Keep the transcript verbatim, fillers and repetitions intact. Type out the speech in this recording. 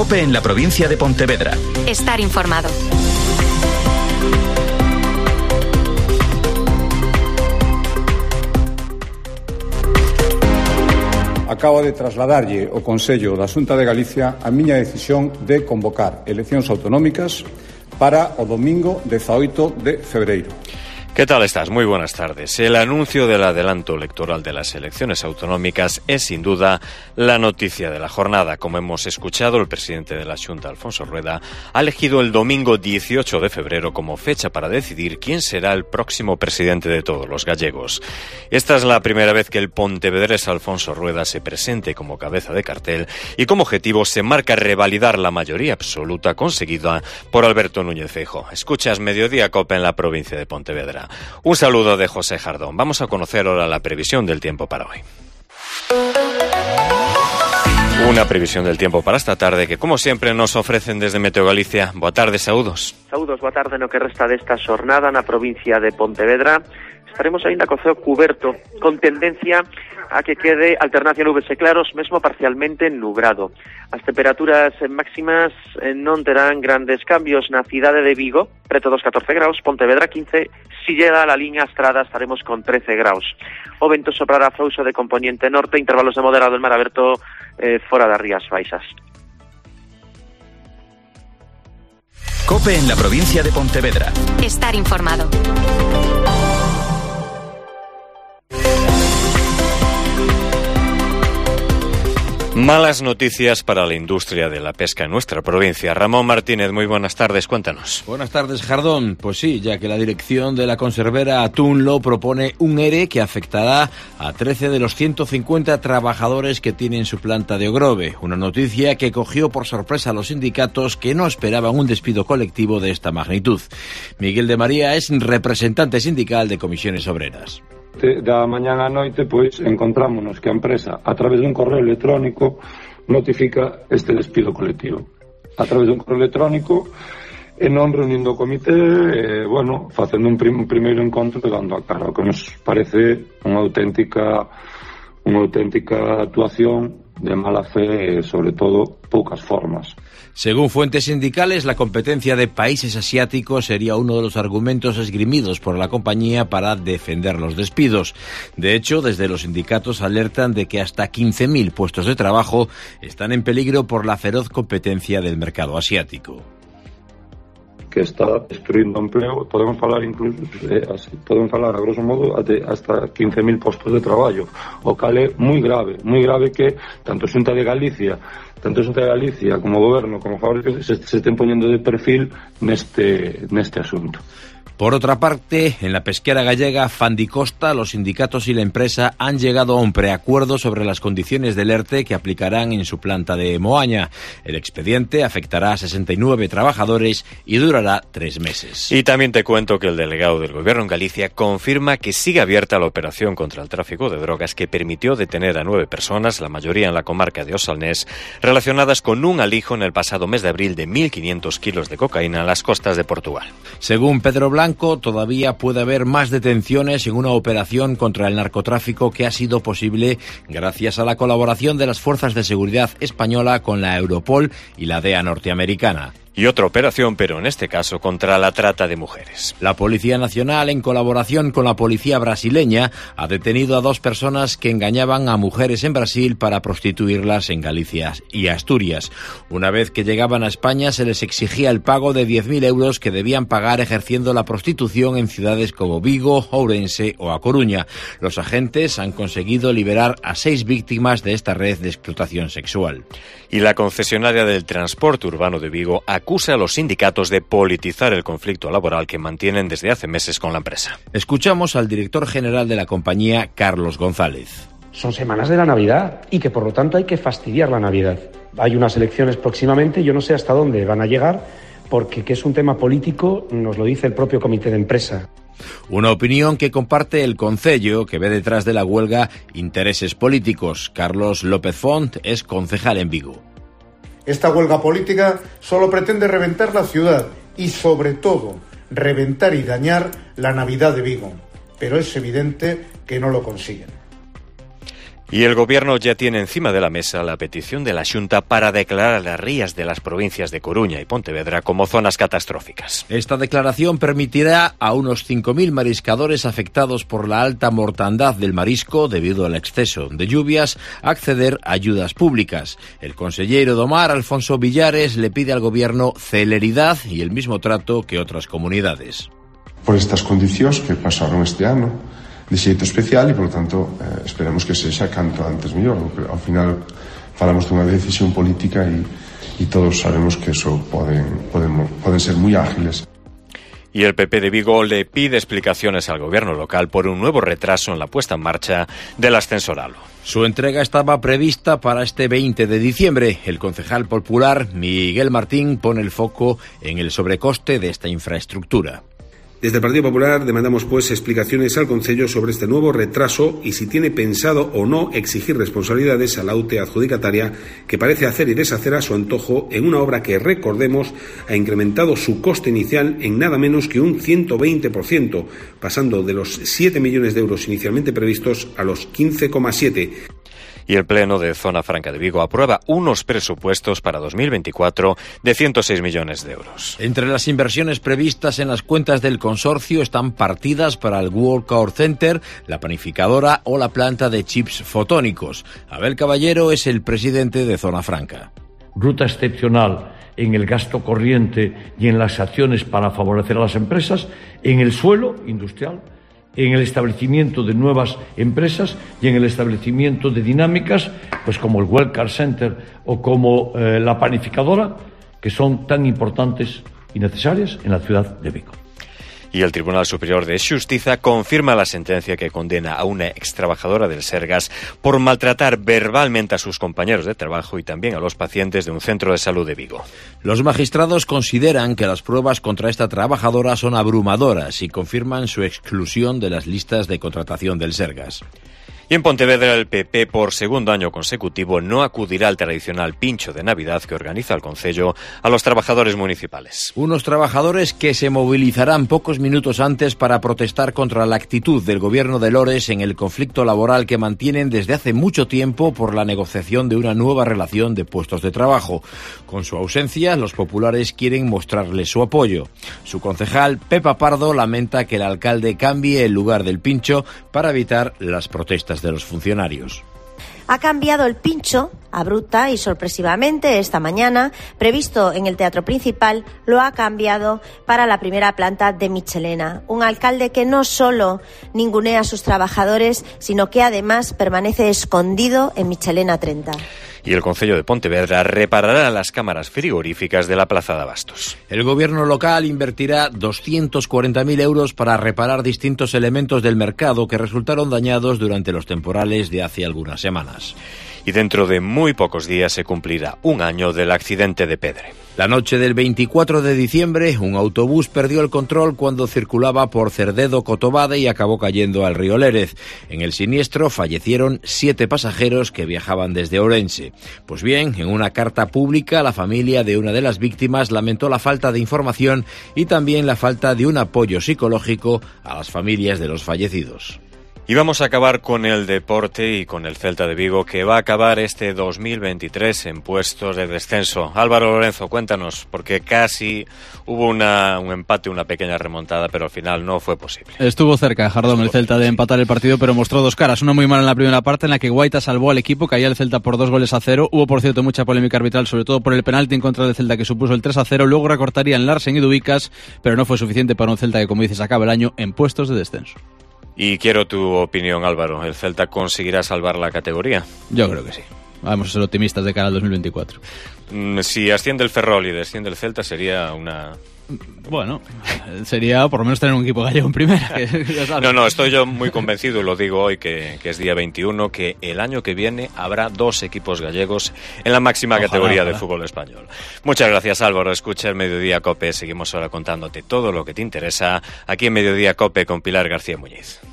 COPE en la provincia de Pontevedra. Estar informado. Acabo de trasladarlle ao Consello da Xunta de Galicia a miña decisión de convocar eleccións autonómicas para o domingo dezaoito de febreiro. ¿Qué tal estás? Muy buenas tardes. El anuncio del adelanto electoral de las elecciones autonómicas es sin duda la noticia de la jornada. Como hemos escuchado, el presidente de la Xunta, Alfonso Rueda, ha elegido el domingo dieciocho de febrero como fecha para decidir quién será el próximo presidente de todos los gallegos. Esta es la primera vez que el pontevedrés Alfonso Rueda se presente como cabeza de cartel y como objetivo se marca revalidar la mayoría absoluta conseguida por Alberto Núñez Feijóo. Escuchas Mediodía Cope en la provincia de Pontevedra. Un saludo de José Jardón. Vamos a conocer ahora la previsión del tiempo para hoy. Una previsión del tiempo para esta tarde que, como siempre, nos ofrecen desde Meteo Galicia. Boa tarde, saúdos. Saúdos, boa tarde no que resta desta xornada na provincia de Pontevedra. Estaremos aínda co ceo cuberto, con tendencia a que quede alternancia nubes e claros, mesmo parcialmente nubrado. As temperaturas máximas non terán grandes cambios na cidade de Vigo, preto dos catorce graus, Pontevedra quince, si llega a la línea Estrada estaremos con trece graus. O vento soprará frouxo de componente norte, intervalos de moderado en mar aberto eh, fora das Rías Baixas. COPE en la provincia de Pontevedra. Estar informado. Malas noticias para la industria de la pesca en nuestra provincia. Ramón Martínez, muy buenas tardes, cuéntanos. Buenas tardes, Jardón. Pues sí, ya que la dirección de la conservera Atunlo propone un ERE que afectará a trece de los ciento cincuenta trabajadores que tienen su planta de Ogrove. Una noticia que cogió por sorpresa a los sindicatos que no esperaban un despido colectivo de esta magnitud. Miguel de María es representante sindical de Comisiones Obreras. Da mañán á noite, pois, encontrámonos que a empresa, a través dun correo electrónico, notifica este despido colectivo. A través dun correo electrónico, e non reunindo o comité, e, bueno, facendo un, prim, un primeiro encontro e dando a cara, o que nos parece unha auténtica, unha auténtica actuación de mala fe e, sobre todo, poucas formas. Según fuentes sindicales, la competencia de países asiáticos sería uno de los argumentos esgrimidos por la compañía para defender los despidos. De hecho, desde los sindicatos alertan de que hasta quince mil puestos de trabajo están en peligro por la feroz competencia del mercado asiático. Que está destruyendo empleo, podemos falar incluso, eh, así, podemos falar a grosso modo de hasta quince mil postos de traballo, o cal é moi grave, moi grave que tanto Xunta de Galicia, tanto Xunta de Galicia como o Goberno, como fábricas, se, se estén poñendo de perfil neste, neste asunto. Por otra parte, en la pesquera gallega Fandicosta, los sindicatos y la empresa han llegado a un preacuerdo sobre las condiciones del ERTE que aplicarán en su planta de Moaña. El expediente afectará a sesenta y nueve trabajadores y durará tres meses. Y también te cuento que el delegado del Gobierno en Galicia confirma que sigue abierta la operación contra el tráfico de drogas que permitió detener a nueve personas, la mayoría en la comarca de Osalnés, relacionadas con un alijo en el pasado mes de abril de mil quinientos kilos de cocaína en las costas de Portugal. Según Pedro Blanco, todavía puede haber más detenciones en una operación contra el narcotráfico que ha sido posible gracias a la colaboración de las fuerzas de seguridad española con la Europol y la D E A norteamericana. Y otra operación, pero en este caso contra la trata de mujeres. La Policía Nacional, en colaboración con la policía brasileña, ha detenido a dos personas que engañaban a mujeres en Brasil para prostituirlas en Galicia y Asturias. Una vez que llegaban a España, se les exigía el pago de diez mil euros que debían pagar ejerciendo la prostitución en ciudades como Vigo, Ourense o A Coruña. Los agentes han conseguido liberar a seis víctimas de esta red de explotación sexual. Y la concesionaria del transporte urbano de Vigo acusa a los sindicatos de politizar el conflicto laboral que mantienen desde hace meses con la empresa. Escuchamos al director general de la compañía, Carlos González. Son semanas de la Navidad y que por lo tanto hay que fastidiar la Navidad. Hay unas elecciones próximamente, yo no sé hasta dónde van a llegar, porque que es un tema político nos lo dice el propio comité de empresa. Una opinión que comparte el concello, que ve detrás de la huelga intereses políticos. Carlos López Font es concejal en Vigo. Esta huelga política solo pretende reventar la ciudad y, sobre todo, reventar y dañar la Navidad de Vigo. Pero es evidente que no lo consiguen. Y el Gobierno ya tiene encima de la mesa la petición de la Xunta para declarar las rías de las provincias de Coruña y Pontevedra como zonas catastróficas. Esta declaración permitirá a unos cinco mil mariscadores afectados por la alta mortandad del marisco debido al exceso de lluvias acceder a ayudas públicas. El consellero do Mar, Alfonso Villares, le pide al Gobierno celeridad y el mismo trato que otras comunidades. Por estas condicións que pasaron este ano de xeito especial e, por tanto, eh, esperamos que sexa canto antes mellor. Ao final falamos dunha decisión política e, e todos sabemos que eso poden, poden, poden ser moi ágiles. Y el P P de Vigo le pide explicaciones al gobierno local por un nuevo retraso en la puesta en marcha del ascensor Halo. Su entrega estaba prevista para este veinte de diciembre. El concejal popular Miguel Martín pone el foco en el sobrecoste de esta infraestructura. Desde el Partido Popular demandamos pues explicaciones al Concello sobre este nuevo retraso y si tiene pensado o no exigir responsabilidades a la U T E adjudicataria que parece hacer y deshacer a su antojo en una obra que, recordemos, ha incrementado su coste inicial en nada menos que un ciento veinte por ciento, pasando de los siete millones de euros inicialmente previstos a los quince coma siete. Y el Pleno de Zona Franca de Vigo aprueba unos presupuestos para dos mil veinticuatro de ciento seis millones de euros. Entre las inversiones previstas en las cuentas del consorcio están partidas para el World Core Center, la panificadora o la planta de chips fotónicos. Abel Caballero es el presidente de Zona Franca. Ruta excepcional en el gasto corriente y en las acciones para favorecer a las empresas, en el suelo industrial, en el establecimiento de nuevas empresas y en el establecimiento de dinámicas, pues como el World Car Center o como eh, la panificadora, que son tan importantes y necesarias en la ciudad de Vigo. Y el Tribunal Superior de Xustiza confirma la sentencia que condena a una extrabajadora del Sergas por maltratar verbalmente a sus compañeros de trabajo y también a los pacientes de un centro de salud de Vigo. Los magistrados consideran que las pruebas contra esta trabajadora son abrumadoras y confirman su exclusión de las listas de contratación del Sergas. Y en Pontevedra el P P por segundo año consecutivo no acudirá al tradicional pincho de Navidad que organiza el Concello a los trabajadores municipales. Unos trabajadores que se movilizarán pocos minutos antes para protestar contra la actitud del gobierno de Lores en el conflicto laboral que mantienen desde hace mucho tiempo por la negociación de una nueva relación de puestos de trabajo. Con su ausencia, los populares quieren mostrarles su apoyo. Su concejal, Pepa Pardo, lamenta que el alcalde cambie el lugar del pincho para evitar las protestas de los funcionarios. Ha cambiado el pincho, abrupta y sorpresivamente esta mañana, previsto en el Teatro Principal, lo ha cambiado para la primera planta de Michelena. Un alcalde que no solo ningunea a sus trabajadores, sino que además permanece escondido en Michelena treinta. Y el Concello de Pontevedra reparará las cámaras frigoríficas de la Plaza de Abastos. El gobierno local invertirá doscientos cuarenta mil euros para reparar distintos elementos del mercado que resultaron dañados durante los temporales de hace algunas semanas. Y dentro de muy pocos días se cumplirá un año del accidente de Pedre. La noche del veinticuatro de diciembre, un autobús perdió el control cuando circulaba por Cerdedo-Cotobade y acabó cayendo al río Lérez. En el siniestro fallecieron siete pasajeros que viajaban desde Ourense. Pues bien, en una carta pública, la familia de una de las víctimas lamentó la falta de información y también la falta de un apoyo psicológico a las familias de los fallecidos. Y vamos a acabar con el deporte y con el Celta de Vigo, que va a acabar este dos mil veintitrés en puestos de descenso. Álvaro Lorenzo, cuéntanos, porque casi hubo una, un empate, una pequeña remontada, pero al final no fue posible. Estuvo cerca, Jardón, Estuvo el Celta cerca, de empatar el partido, pero mostró dos caras. Una muy mala en la primera parte, en la que Guaita salvó al equipo, caía el Celta por dos goles a cero. Hubo, por cierto, mucha polémica arbitral, sobre todo por el penalti en contra del Celta que supuso el tres a cero. Luego recortarían Larsen y Dubicas, pero no fue suficiente para un Celta que, como dices, acaba el año en puestos de descenso. Y quiero tu opinión, Álvaro. ¿El Celta conseguirá salvar la categoría? Yo creo que sí. Vamos a ser optimistas de cara al dos mil veinticuatro. Si asciende el Ferrol y desciende el Celta sería una... Bueno, sería por lo menos tener un equipo gallego en primera. Que, no, no, estoy yo muy convencido, y lo digo hoy, que, que es día veintiuno, que el año que viene habrá dos equipos gallegos en la máxima ojalá, categoría ojalá. de fútbol español. Muchas gracias, Álvaro. Escucha el Mediodía Cope. Seguimos ahora contándote todo lo que te interesa aquí en Mediodía Cope con Pilar García Muñiz.